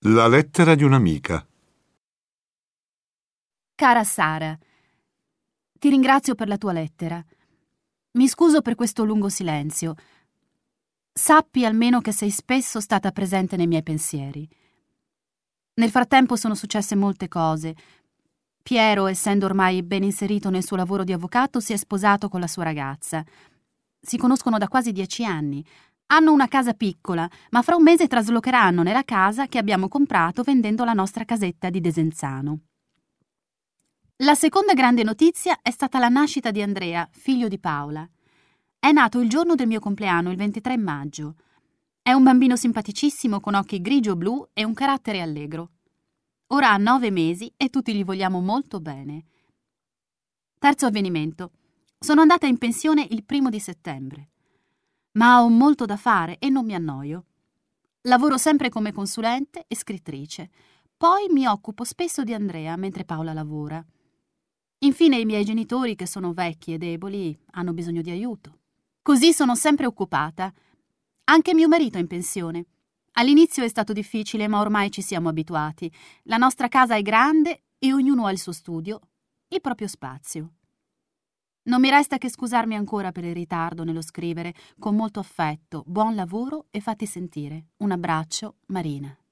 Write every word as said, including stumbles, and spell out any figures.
La lettera di un'amica. Cara Sara, ti ringrazio per la tua lettera. Mi scuso per questo lungo silenzio. Sappi almeno che sei spesso stata presente nei miei pensieri. Nel frattempo sono successe molte cose. Piero, essendo ormai ben inserito nel suo lavoro di avvocato, si è sposato con la sua ragazza. Si conoscono da quasi dieci anni. Hanno una casa piccola, ma fra un mese traslocheranno nella casa che abbiamo comprato vendendo la nostra casetta di Desenzano. La seconda grande notizia è stata la nascita di Andrea, figlio di Paola. È nato il giorno del mio compleanno, il ventitré maggio. È un bambino simpaticissimo con occhi grigio-blu e un carattere allegro. Ora ha nove mesi e tutti gli vogliamo molto bene. Terzo avvenimento. Sono andata in pensione il primo di settembre. Ma ho molto da fare e non mi annoio. Lavoro sempre come consulente e scrittrice. Poi mi occupo spesso di Andrea mentre Paola lavora. Infine i miei genitori, che sono vecchi e deboli, hanno bisogno di aiuto. Così sono sempre occupata. Anche mio marito è in pensione. All'inizio è stato difficile, ma ormai ci siamo abituati. La nostra casa è grande e ognuno ha il suo studio, il proprio spazio. Non mi resta che scusarmi ancora per il ritardo nello scrivere. Con molto affetto, buon lavoro e fatti sentire. Un abbraccio, Marina.